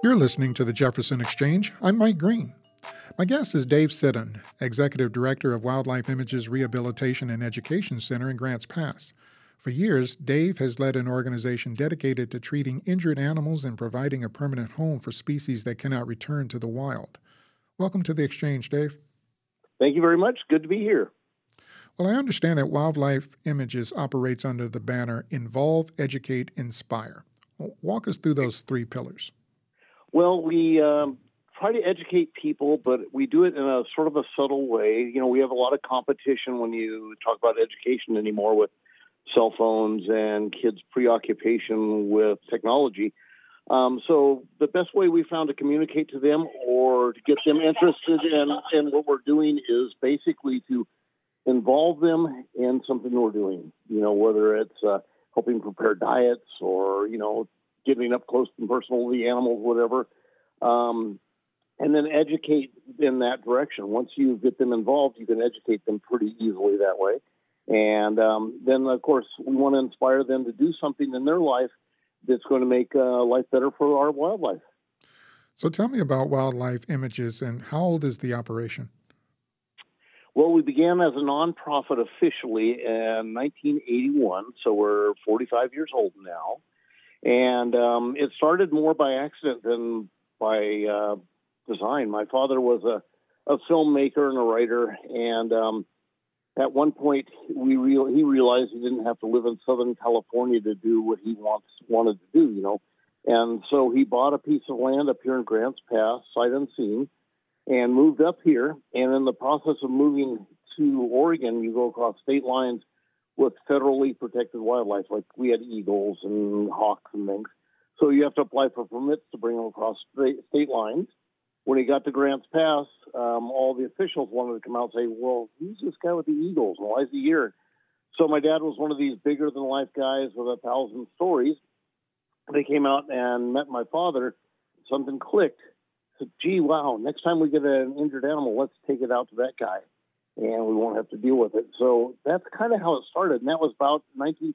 You're listening to the Jefferson Exchange. I'm Mike Green. My guest is Dave Siddon, Executive Director of Wildlife Images Rehabilitation and Education Center in Grants Pass. For years, Dave has led an organization dedicated to treating injured animals and providing a permanent home for species that cannot return to the wild. Welcome to the Exchange, Dave. Thank you very much. Good to be here. Well, I understand that Wildlife Images operates under the banner Involve, Educate, Inspire. Walk us through those three pillars. Well, we try to educate people, but we do it in a sort of a subtle way. You know, we have a lot of competition when you talk about education anymore with cell phones and kids' preoccupation with technology. So the best way we found to communicate to them or to get them interested in what we're doing is basically to involve them in something we're doing, you know, whether it's helping prepare diets or, you know, getting up close and personal to the animals, whatever, and then educate in that direction. Once you get them involved, you can educate them pretty easily that way. And then, of course, we want to inspire them to do something in their life that's going to make life better for our wildlife. So tell me about Wildlife Images and how old is the operation? Well, we began as a nonprofit officially in 1981, so we're 45 years old now. And it started more by accident than by design. My father was a filmmaker and a writer, and at one point he realized he didn't have to live in Southern California to do what he wanted to do, you know. And so he bought a piece of land up here in Grants Pass, sight unseen, and moved up here. And in the process of moving to Oregon, you go across state lines with federally protected wildlife, like we had eagles and hawks and things. So you have to apply for permits to bring them across state lines. When he got to Grants Pass, all the officials wanted to come out and say, well, who's this guy with the eagles? Why is he here? So my dad was one of these bigger-than-life guys with 1,000 stories. They came out and met my father. Something clicked. Said, gee, wow, next time we get an injured animal, let's take it out to that guy, and we won't have to deal with it. So that's kind of how it started, and that was about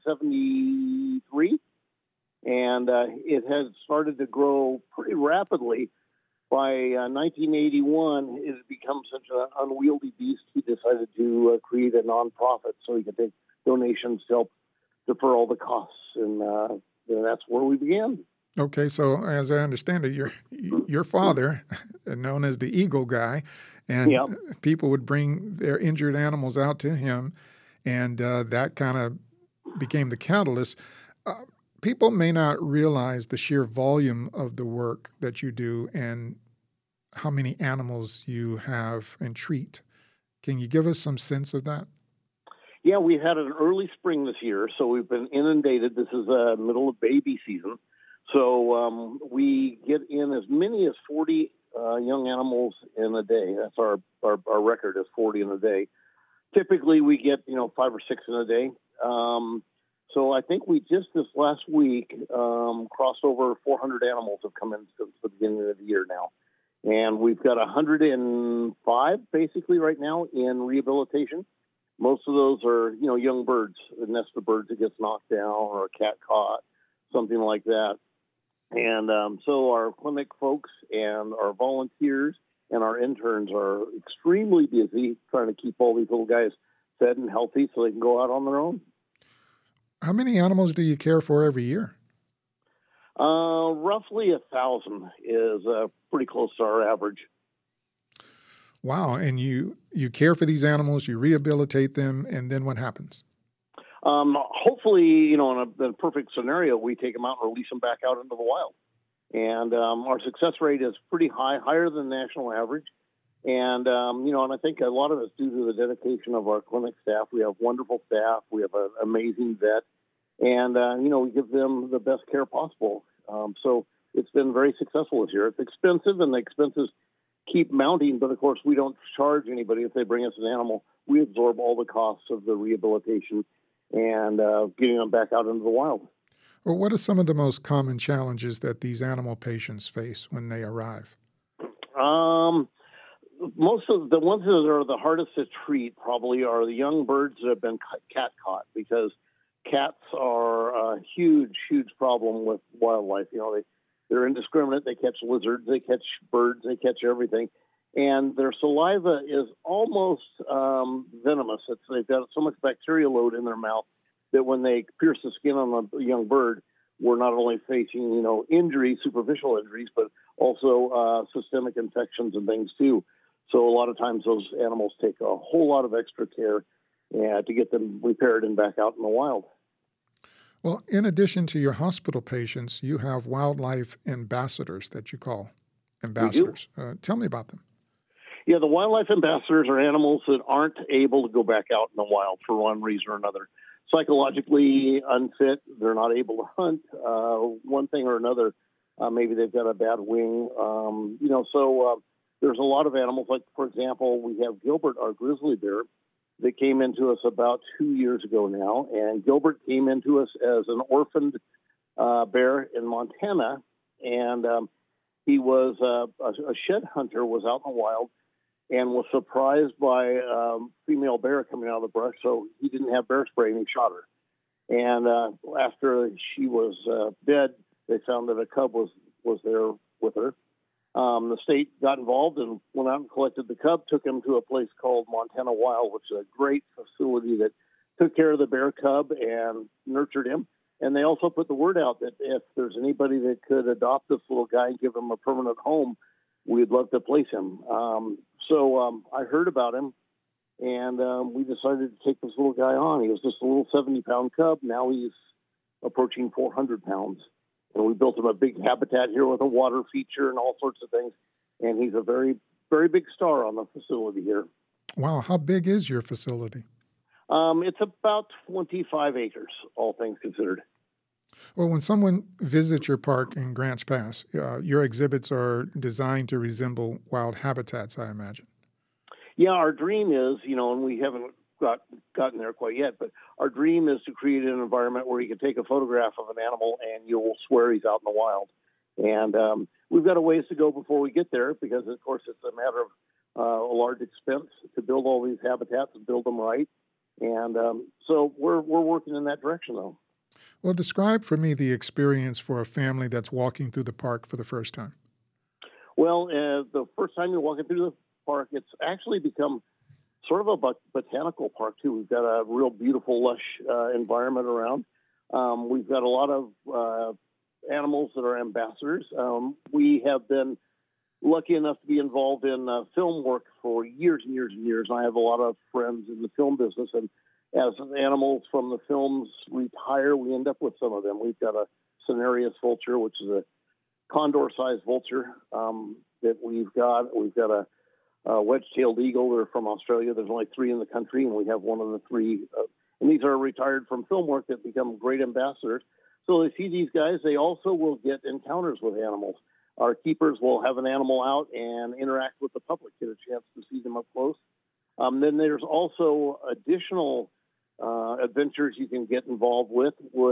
1973, and it has started to grow pretty rapidly. By 1981, it had become such an unwieldy beast, he decided to create a nonprofit so he could take donations to help defer all the costs, and that's where we began. Okay, so as I understand it, your father, known as the Eagle Guy, and Yep. people would bring their injured animals out to him, and that kind of became the catalyst. People may not realize the sheer volume of the work that you do and how many animals you have and treat. Can you give us some sense of that? Yeah, we had an early spring this year, so we've been inundated. This is middle of baby season. So we get in as many as 40 young animals in a day. That's our record is 40 in a day. Typically, we get 5 or 6 in a day. So I think we just this last week crossed over 400 animals have come in since the beginning of the year now. And we've got 105 basically right now in rehabilitation. Most of those are, young birds, a nest of birds that gets knocked down or a cat caught, something like that. And so our clinic folks and our volunteers and our interns are extremely busy trying to keep all these little guys fed and healthy so they can go out on their own. How many animals do you care for every year? Roughly 1,000 is pretty close to our average. Wow. And you care for these animals, you rehabilitate them, and then what happens? Hopefully, in a perfect scenario, we take them out and release them back out into the wild. And our success rate is pretty high, higher than the national average. And, and I think a lot of it's due to the dedication of our clinic staff. We have wonderful staff. We have an amazing vet. And, we give them the best care possible. So it's been very successful this year. It's expensive, and the expenses keep mounting. But, of course, we don't charge anybody if they bring us an animal. We absorb all the costs of the rehabilitation and getting them back out into the wild. Well, what are some of the most common challenges that these animal patients face when they arrive? Most of the ones that are the hardest to treat probably are the young birds that have been cat caught, because cats are a huge, huge problem with wildlife. They're indiscriminate. They catch lizards, they catch birds, they catch everything. And their saliva is almost venomous. They've got so much bacteria load in their mouth that when they pierce the skin on a young bird, we're not only facing, injuries, superficial injuries, but also systemic infections and things too. So a lot of times those animals take a whole lot of extra care to get them repaired and back out in the wild. Well, in addition to your hospital patients, you have wildlife ambassadors that you call ambassadors. Tell me about them. Yeah, the wildlife ambassadors are animals that aren't able to go back out in the wild for one reason or another. Psychologically unfit, they're not able to hunt, one thing or another. Maybe they've got a bad wing. There's a lot of animals, like, for example, we have Gilbert, our grizzly bear, that came into us about 2 years ago now. And Gilbert came into us as an orphaned bear in Montana. And he was a shed hunter, was out in the wild, and was surprised by a female bear coming out of the brush. So he didn't have bear spray, and he shot her. And after she was dead, they found that a cub was there with her. The state got involved and went out and collected the cub, took him to a place called Montana Wild, which is a great facility that took care of the bear cub and nurtured him. And they also put the word out that if there's anybody that could adopt this little guy and give him a permanent home, we'd love to place him. So I heard about him, and we decided to take this little guy on. He was just a little 70-pound cub. Now he's approaching 400 pounds. And we built him a big habitat here with a water feature and all sorts of things. And he's a very, very big star on the facility here. Wow. How big is your facility? It's about 25 acres, all things considered. Well, when someone visits your park in Grants Pass, your exhibits are designed to resemble wild habitats, I imagine. Yeah, our dream is, and we haven't gotten there quite yet, but our dream is to create an environment where you can take a photograph of an animal and you'll swear he's out in the wild. And we've got a ways to go before we get there because, of course, it's a matter of a large expense to build all these habitats and build them right. And so we're working in that direction, though. Well, describe for me the experience for a family that's walking through the park for the first time. Well, the first time you're walking through the park, it's actually become sort of a botanical park, too. We've got a real beautiful, lush environment around. We've got a lot of animals that are ambassadors. We have been lucky enough to be involved in film work for years and years and years. I have a lot of friends in the film business, and as animals from the films retire, we end up with some of them. We've got a Cinereus vulture, which is a condor-sized vulture that we've got. We've got a wedge-tailed eagle. They're from Australia. There's only 3 in the country, and we have one of the 3. And these are retired from film work that become great ambassadors. So they see these guys. They also will get encounters with animals. Our keepers will have an animal out and interact with the public, get a chance to see them up close. Then there's also additional adventures you can get involved with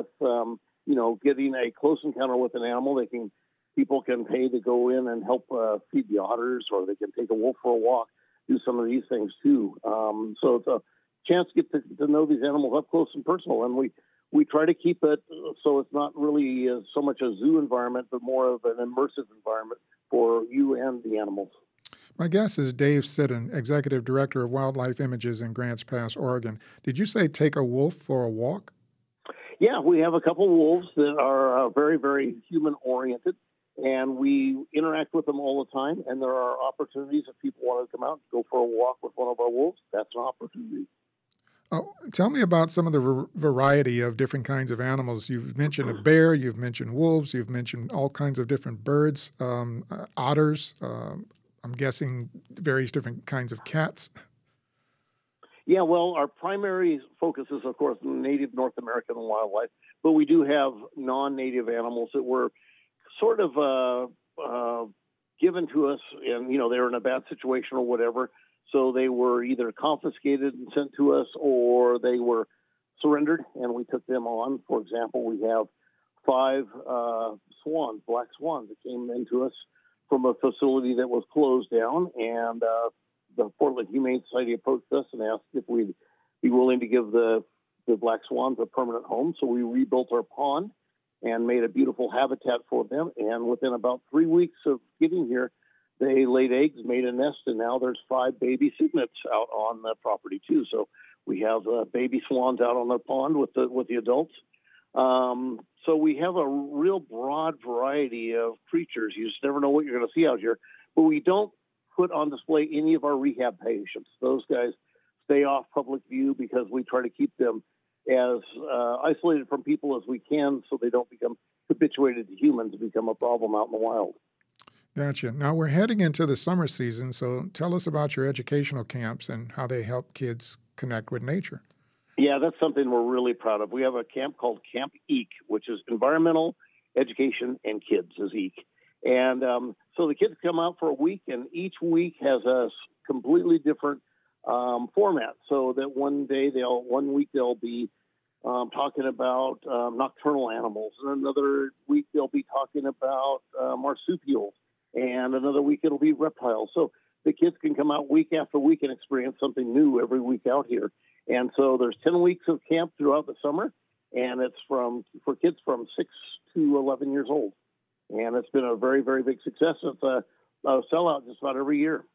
getting a close encounter with an animal. People can pay to go in and help feed the otters, or they can take a wolf for a walk, do some of these things too. So it's a chance to get to know these animals up close and personal. And we try to keep it so it's not really so much a zoo environment, but more of an immersive environment for you and the animals. My guest is Dave Siddon, Executive Director of Wildlife Images in Grants Pass, Oregon. Did you say take a wolf for a walk? Yeah, we have a couple of wolves that are very, very human-oriented, and we interact with them all the time. And there are opportunities if people want to come out and go for a walk with one of our wolves. That's an opportunity. Oh, tell me about some of the variety of different kinds of animals. You've mentioned a bear, you've mentioned wolves, you've mentioned all kinds of different birds, otters, I'm guessing various different kinds of cats. Yeah, well, our primary focus is, of course, native North American wildlife, but we do have non-native animals that were sort of given to us, and, they were in a bad situation or whatever, so they were either confiscated and sent to us, or they were surrendered, and we took them on. For example, we have 5 swans, black swans, that came into us from a facility that was closed down, and the Portland Humane Society approached us and asked if we'd be willing to give the black swans a permanent home. So we rebuilt our pond, and made a beautiful habitat for them. And within about 3 weeks of getting here, they laid eggs, made a nest, and now there's 5 baby cygnets out on the property too. So we have baby swans out on the pond with the adults. So we have a real broad variety of creatures. You just never know what you're going to see out here. But we don't put on display any of our rehab patients. Those guys stay off public view because we try to keep them as isolated from people as we can so they don't become habituated to humans and become a problem out in the wild. Gotcha. Now we're heading into the summer season, so tell us about your educational camps and how they help kids connect with nature. Yeah, that's something we're really proud of. We have a camp called Camp EEK, which is Environmental Education and Kids, is EEK. And so the kids come out for a week, and each week has a completely different format. So that one week they'll be talking about nocturnal animals, and another week they'll be talking about marsupials, and another week it'll be reptiles. So the kids can come out week after week and experience something new every week out here. And so there's 10 weeks of camp throughout the summer, and it's for kids from 6 to 11 years old. And it's been a very, very big success. It's a sellout just about every year.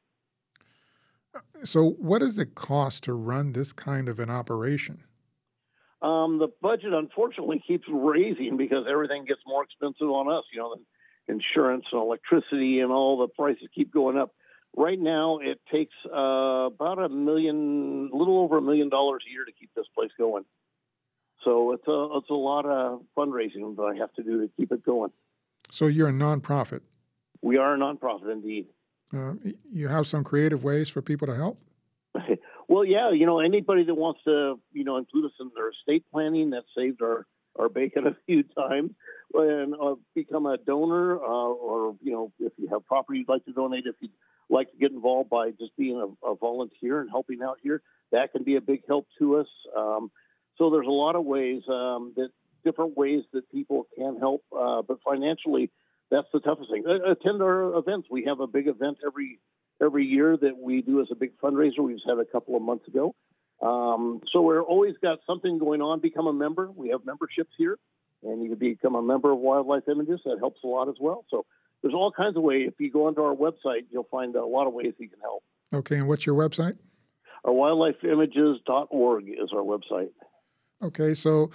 So what does it cost to run this kind of an operation? The budget, unfortunately, keeps raising because everything gets more expensive on us. You know, the insurance and electricity and all the prices keep going up. Right now, it takes about a little over $1 million a year to keep this place going. So it's a lot of fundraising that I have to do to keep it going. So you're a nonprofit. We are a nonprofit, indeed. You have some creative ways for people to help? Well, yeah, anybody that wants to, include us in their estate planning, that saved our bacon a few times, and become a donor, or, if you have property you'd like to donate, if you'd like to get involved by just being a volunteer and helping out here, that can be a big help to us. So there's a lot of ways, different ways that people can help, but financially, that's the toughest thing. Attend our events. We have a big event every year that we do as a big fundraiser. We just had a couple of months ago. So we're always got something going on. Become a member. We have memberships here, and you can become a member of Wildlife Images. That helps a lot as well. So there's all kinds of ways. If you go onto our website, you'll find a lot of ways you can help. Okay, and what's your website? Our wildlifeimages.org is our website. Okay, so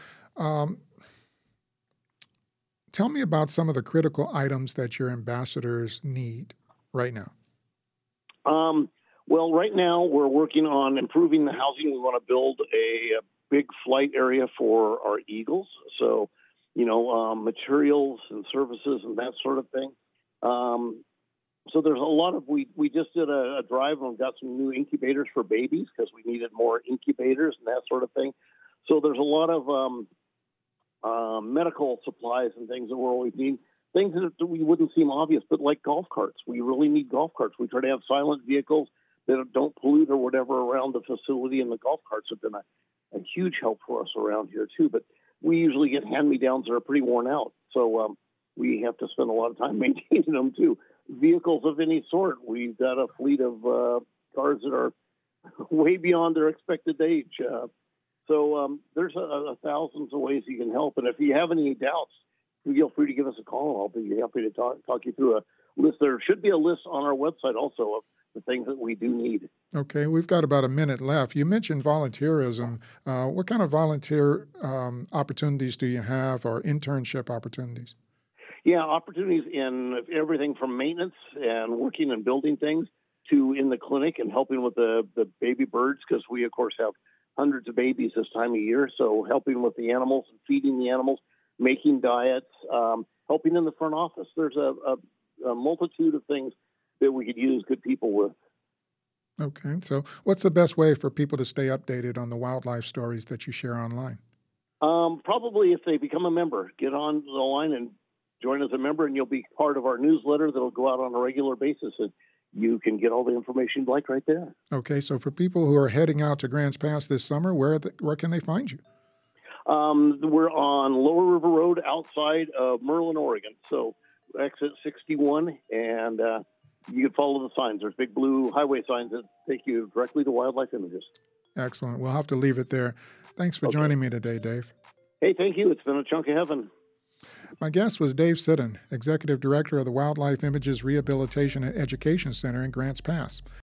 tell me about some of the critical items that your ambassadors need right now. Well, right now we're working on improving the housing. We want to build a big flight area for our eagles. So, materials and services and that sort of thing. So there's a lot of, we just did a drive and got some new incubators for babies because we needed more incubators and that sort of thing. So there's a lot of medical supplies and things that we're always needing. Things that we wouldn't seem obvious, but like golf carts. We really need golf carts. We try to have silent vehicles that don't pollute or whatever around the facility, and the golf carts have been a huge help for us around here too. But we usually get hand-me-downs that are pretty worn out, so we have to spend a lot of time maintaining them too. Vehicles of any sort. We've got a fleet of cars that are way beyond their expected age. So there's thousands of ways you can help. And if you have any doubts, feel free to give us a call. I'll be happy to talk you through a list. There should be a list on our website also of the things that we do need. Okay, we've got about a minute left. You mentioned volunteerism. What kind of volunteer opportunities do you have, or internship opportunities? Yeah, opportunities in everything from maintenance and working and building things to in the clinic and helping with the baby birds, because we, of course, have hundreds of babies this time of year. So helping with the animals and feeding the animals, making diets, helping in the front office. There's a multitude of things that we could use good people with. Okay. So what's the best way for people to stay updated on the wildlife stories that you share online? Probably if they become a member, get on the line and join as a member, and you'll be part of our newsletter that'll go out on a regular basis, and you can get all the information you'd like right there. Okay. So for people who are heading out to Grants Pass this summer, where can they find you? We're on Lower River Road outside of Merlin, Oregon. So exit 61, and you can follow the signs. There's big blue highway signs that take you directly to Wildlife Images. Excellent. We'll have to leave it there. Thanks for joining me today, Dave. Hey, thank you. It's been a chunk of heaven. My guest was Dave Siddon, Executive Director of the Wildlife Images Rehabilitation and Education Center in Grants Pass.